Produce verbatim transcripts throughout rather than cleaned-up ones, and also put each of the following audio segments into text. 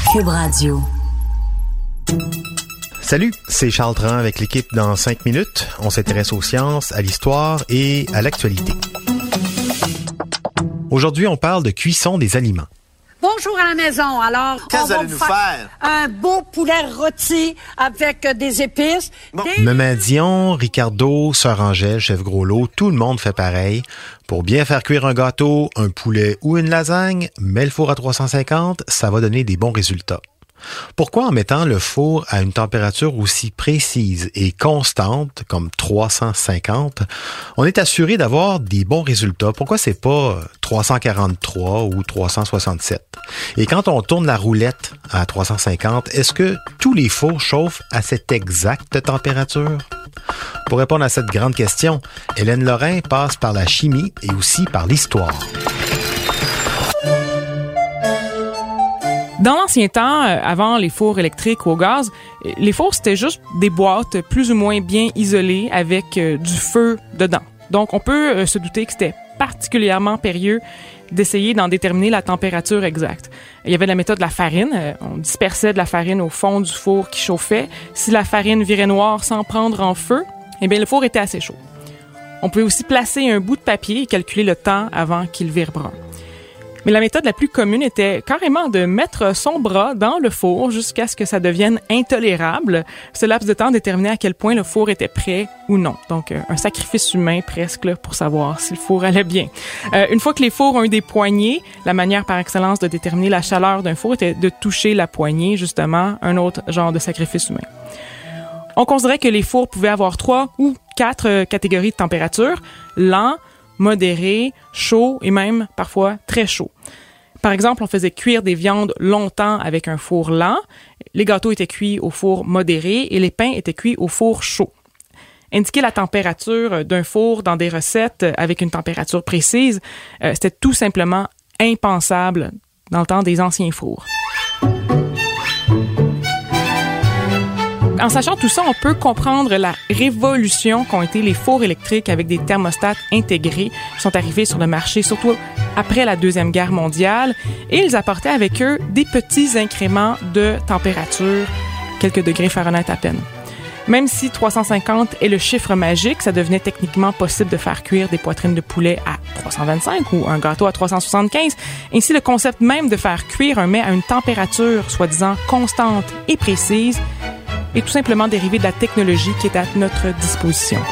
Cube Radio. Salut, c'est Charles Tran avec l'équipe dans cinq minutes. On s'intéresse aux sciences, à l'histoire et à l'actualité. Aujourd'hui, on parle de cuisson des aliments. Bonjour à la maison. Alors, Qu'est-ce on que vous va allez nous faire, faire? un beau poulet rôti avec euh, des épices. Bon. Des... Maman Dion, Ricardo, Sœur Angèle, Chef Groslot, tout le monde fait pareil. Pour bien faire cuire un gâteau, un poulet ou une lasagne, mets le four à trois cent cinquante, ça va donner des bons résultats. Pourquoi en mettant le four à une température aussi précise et constante comme trois cent cinquante, on est assuré d'avoir des bons résultats? Pourquoi c'est pas trois cent quarante-trois ou trois cent soixante-sept? Et quand on tourne la roulette à trois cent cinquante, est-ce que tous les fours chauffent à cette exacte température? Pour répondre à cette grande question, Hélène Lorrain passe par la chimie et aussi par l'histoire. Dans l'ancien temps, avant les fours électriques ou au gaz, les fours, c'était juste des boîtes plus ou moins bien isolées avec du feu dedans. Donc, on peut se douter que c'était particulièrement périlleux d'essayer d'en déterminer la température exacte. Il y avait la méthode de la farine. On dispersait de la farine au fond du four qui chauffait. Si la farine virait noire sans prendre en feu, eh bien, le four était assez chaud. On pouvait aussi placer un bout de papier et calculer le temps avant qu'il vire brun. Mais la méthode la plus commune était carrément de mettre son bras dans le four jusqu'à ce que ça devienne intolérable. Ce laps de temps déterminait à quel point le four était prêt ou non. Donc, un sacrifice humain presque là, pour savoir si le four allait bien. Euh, une fois que les fours ont eu des poignées, la manière par excellence de déterminer la chaleur d'un four était de toucher la poignée, justement, un autre genre de sacrifice humain. On considérait que les fours pouvaient avoir trois ou quatre catégories de température: lent, modéré, chaud et même parfois très chaud. Par exemple, on faisait cuire des viandes longtemps avec un four lent, les gâteaux étaient cuits au four modéré et les pains étaient cuits au four chaud. Indiquer la température d'un four dans des recettes avec une température précise, euh, c'était tout simplement impensable dans le temps des anciens fours. En sachant tout ça, on peut comprendre la révolution qu'ont été les fours électriques avec des thermostats intégrés qui sont arrivés sur le marché, surtout après la Deuxième Guerre mondiale. Et ils apportaient avec eux des petits incréments de température, quelques degrés Fahrenheit à peine. Même si trois cent cinquante est le chiffre magique, ça devenait techniquement possible de faire cuire des poitrines de poulet à trois cent vingt-cinq ou un gâteau à trois cent soixante-quinze. Ainsi, le concept même de faire cuire un mets à une température soi-disant constante et précise est tout simplement dérivé de la technologie qui est à notre disposition.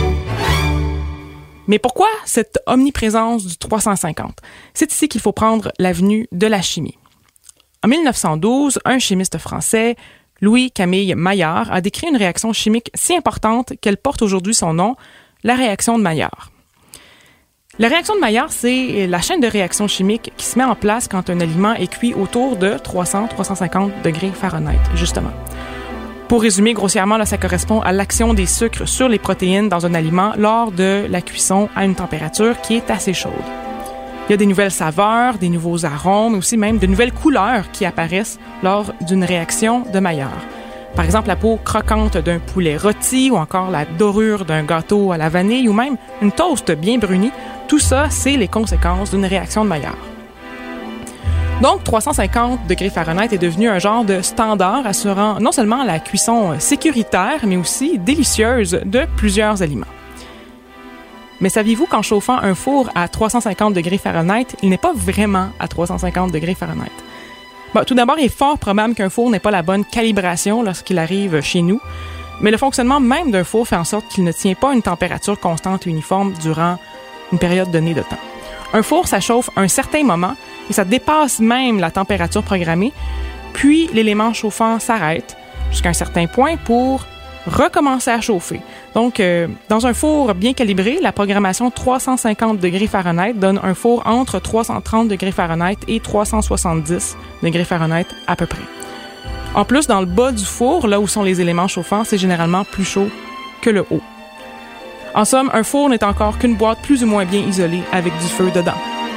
Mais pourquoi cette omniprésence du trois cent cinquante? C'est ici qu'il faut prendre l'avenue de la chimie. En mille neuf cent douze, un chimiste français, Louis-Camille Maillard, a décrit une réaction chimique si importante qu'elle porte aujourd'hui son nom, la réaction de Maillard. La réaction de Maillard, c'est la chaîne de réaction chimique qui se met en place quand un aliment est cuit autour de trois cents à trois cent cinquante degrés Fahrenheit, justement. Pour résumer grossièrement, là, ça correspond à l'action des sucres sur les protéines dans un aliment lors de la cuisson à une température qui est assez chaude. Il y a des nouvelles saveurs, des nouveaux arômes, mais aussi même de nouvelles couleurs qui apparaissent lors d'une réaction de Maillard. Par exemple, la peau croquante d'un poulet rôti ou encore la dorure d'un gâteau à la vanille ou même une toast bien brunie. Tout ça, c'est les conséquences d'une réaction de Maillard. Donc, trois cent cinquante degrés Fahrenheit est devenu un genre de standard assurant non seulement la cuisson sécuritaire, mais aussi délicieuse de plusieurs aliments. Mais saviez-vous qu'en chauffant un four à trois cent cinquante degrés Fahrenheit, il n'est pas vraiment à trois cent cinquante degrés Fahrenheit? Bon, tout d'abord, il est fort probable qu'un four n'ait pas la bonne calibration lorsqu'il arrive chez nous, mais le fonctionnement même d'un four fait en sorte qu'il ne tient pas une température constante et uniforme durant une période donnée de temps. Un four, ça chauffe un certain moment et ça dépasse même la température programmée, puis l'élément chauffant s'arrête jusqu'à un certain point pour recommencer à chauffer. Donc, euh, dans un four bien calibré, la programmation trois cent cinquante degrés Fahrenheit donne un four entre trois cent trente degrés Fahrenheit et trois cent soixante-dix degrés Fahrenheit à peu près. En plus, dans le bas du four, là où sont les éléments chauffants, c'est généralement plus chaud que le haut. En somme, un four n'est encore qu'une boîte plus ou moins bien isolée avec du feu dedans.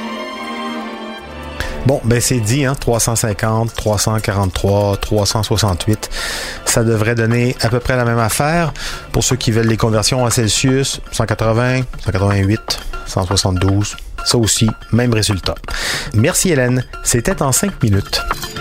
Bon, ben c'est dit, hein, trois cent cinquante, trois cent quarante-trois, trois cent soixante-huit. Ça devrait donner à peu près la même affaire. Pour ceux qui veulent les conversions en Celsius, cent quatre-vingts, cent quatre-vingt-huit, cent soixante-douze. Ça aussi, même résultat. Merci Hélène. C'était en cinq minutes.